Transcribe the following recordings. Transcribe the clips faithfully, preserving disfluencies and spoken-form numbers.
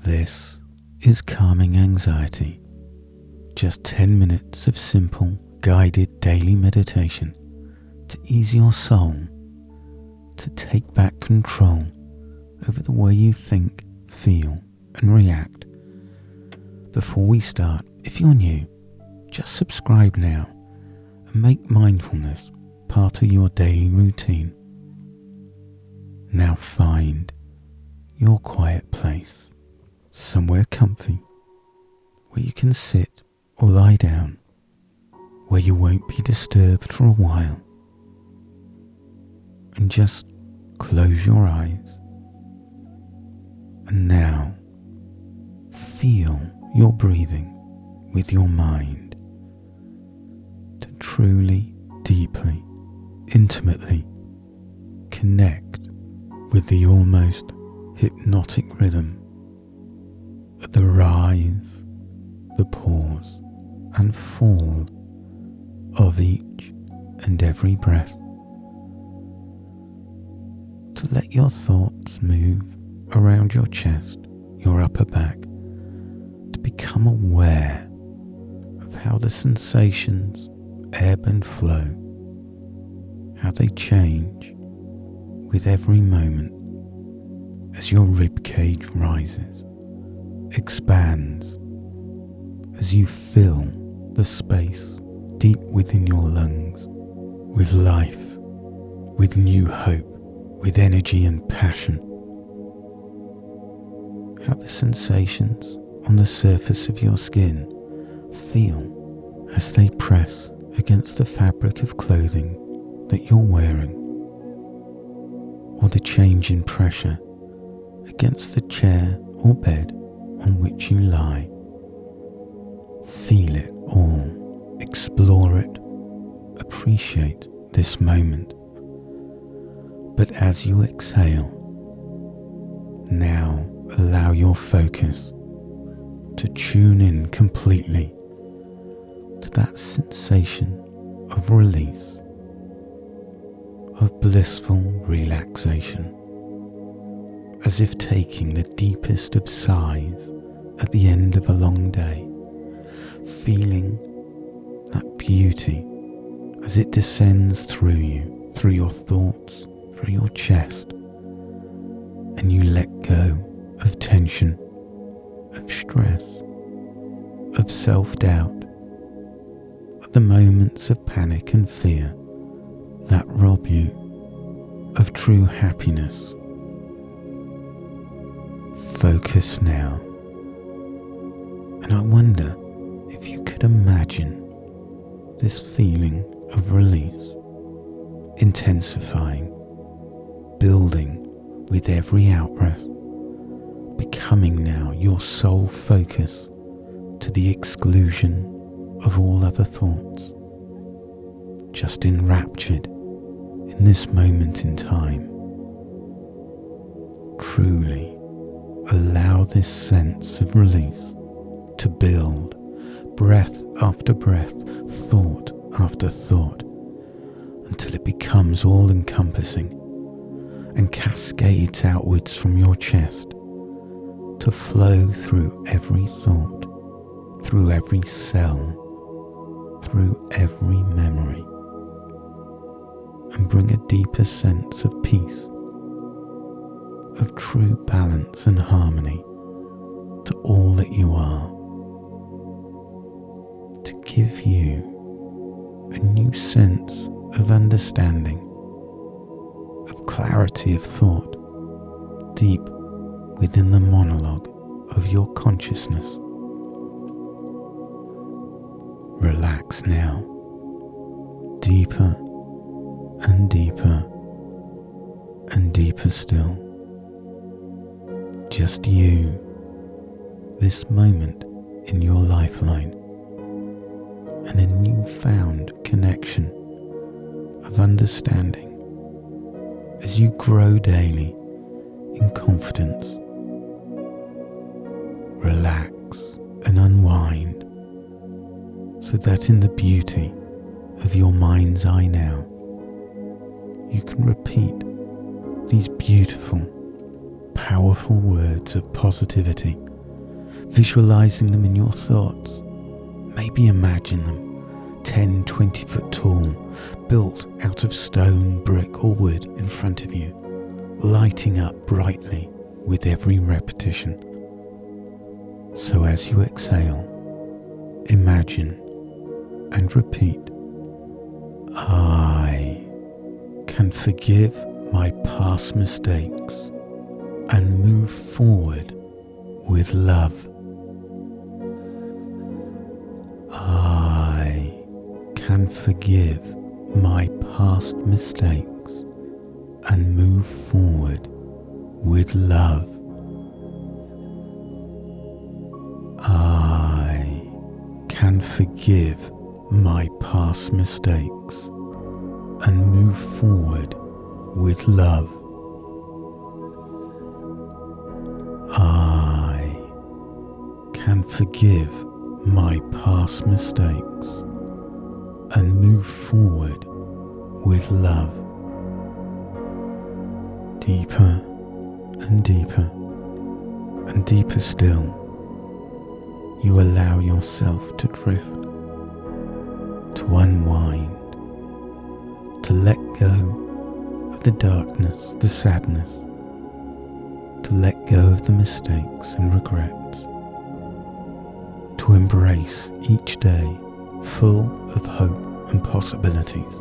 This is Calming Anxiety. Just ten minutes of simple, guided daily meditation to ease your soul, to take back control over the way you think, feel, and react. Before we start, if you're new, just subscribe now and make mindfulness part of your daily routine. Now find your quiet place, somewhere comfy, where you can sit or lie down, where you won't be disturbed for a while. And just close your eyes. And now, feel your breathing with your mind to truly, deeply, intimately connect with the almost hypnotic rhythm of the rise, the pause, and fall of each and every breath. To let your thoughts move around your chest, your upper back, to become aware of how the sensations ebb and flow, how they change with every moment as your rib cage rises, expands, as you fill the space deep within your lungs with life, with new hope, with energy and passion. How the sensations on the surface of your skin feel as they press against the fabric of clothing that you're wearing, or the change in pressure against the chair or bed on which you lie. Feel it all, explore it, appreciate this moment. But as you exhale, now allow your focus to tune in completely to that sensation of release, of blissful relaxation, as if taking the deepest of sighs at the end of a long day, feeling that beauty as it descends through you, through your thoughts, through your chest, and you let go of tension, of stress, of self-doubt, of the moments of panic and fear that rob you of true happiness. Focus now, and I wonder if you could imagine this feeling of release intensifying, building with every out-breath, becoming now your sole focus to the exclusion of all other thoughts, just enraptured in this moment in time. Truly allow this sense of release to build, breath after breath, thought after thought, until it becomes all-encompassing and cascades outwards from your chest to flow through every thought, through every cell, through every memory, and bring a deeper sense of peace, of true balance and harmony to all that you are, to give you a new sense of understanding, of clarity of thought, deep within the monologue of your consciousness. Relax now, deeper and deeper and deeper still. Just you, this moment in your lifeline, and a newfound connection of understanding as you grow daily in confidence. Relax and unwind so that in the beauty of your mind's eye now, you can repeat these beautiful, powerful words of positivity visualizing them in your thoughts. Maybe imagine them ten, twenty foot tall, built out of stone, brick or wood in front of you, lighting up brightly with every repetition. So as you exhale, imagine and repeat, I can forgive my past mistakes and move forward with love. I can forgive my past mistakes and move forward with love. I can forgive my past mistakes and move forward with love. I can forgive my past mistakes and move forward with love. Deeper and deeper and deeper still, you allow yourself to drift, to unwind, to let go of the darkness, the sadness, to let go of the mistakes and regrets, to embrace each day full of hope and possibilities.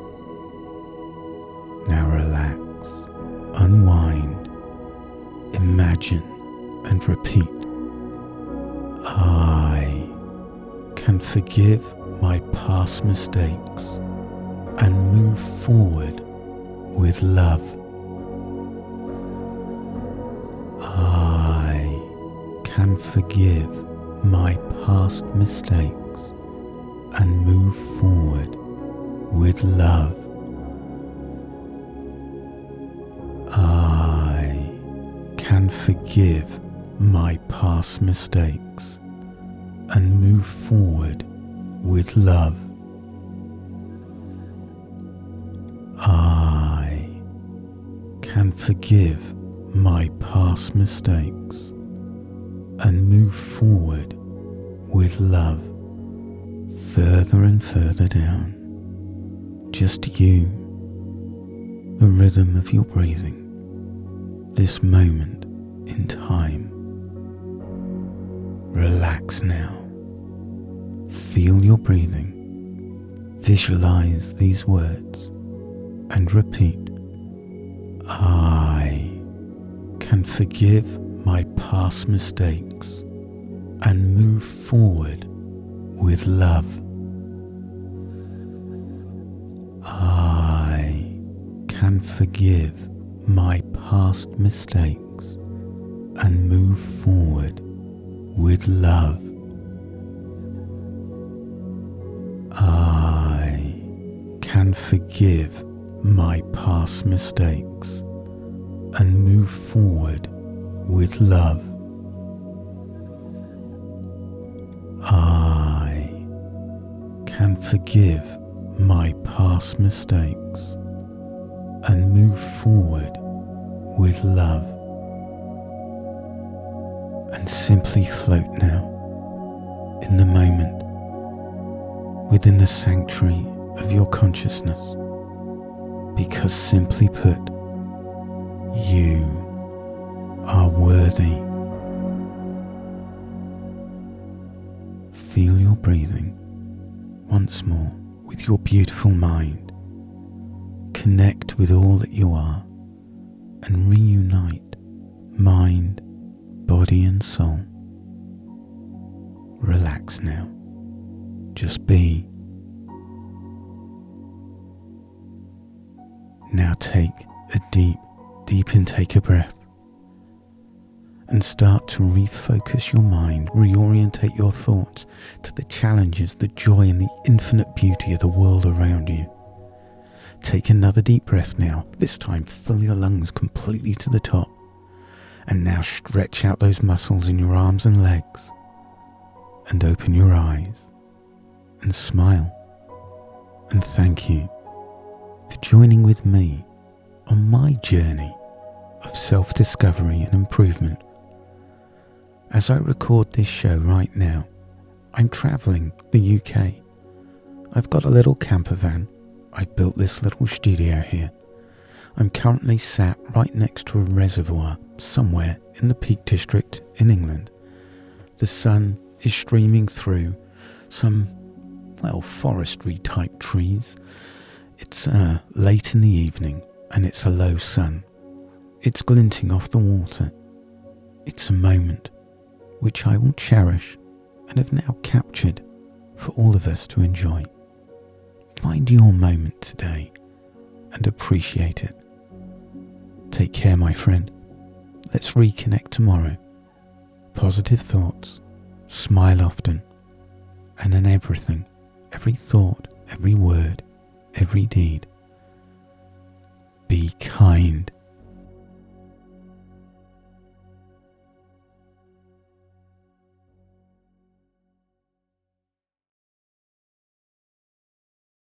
Now relax, unwind, imagine and repeat. I can forgive my past mistakes and move forward with love. I can forgive my past mistakes and move forward with love. I can forgive my past mistakes and move forward with love. I can forgive my past mistakes and move forward with love. Further and further down, just you, the rhythm of your breathing, this moment in time. Relax now. Feel your breathing. Visualize these words and repeat. I can forgive my past mistakes and move forward with love. I can forgive my past mistakes and move forward with love. I can forgive my past mistakes and move forward with love. I can forgive my past mistakes and move forward with love. And simply float now in the moment within the sanctuary of your consciousness, because simply put, you are worthy. Feel your breathing once more with your beautiful mind. Connect with all that you are and reunite mind, body and soul. Relax now. Just be. Now take a deep, deep intake of breath and start to refocus your mind, reorientate your thoughts to the challenges, the joy and the infinite beauty of the world around you. Take another deep breath now. This time fill your lungs completely to the top. And now stretch out those muscles in your arms and legs. And open your eyes. And smile. And thank you for joining with me on my journey of self-discovery and improvement. As I record this show right now, I'm travelling the U K. I've got a little camper van. I've built this little studio here. I'm currently sat right next to a reservoir somewhere in the Peak District in England. The sun is streaming through some, well, forestry type trees. It's uh, late in the evening and it's a low sun. It's glinting off the water. It's a moment which I will cherish and have now captured for all of us to enjoy. Find your moment today and appreciate it. Take care, my friend. Let's reconnect tomorrow. Positive thoughts, smile often, and in everything, every thought, every word, every deed, be kind.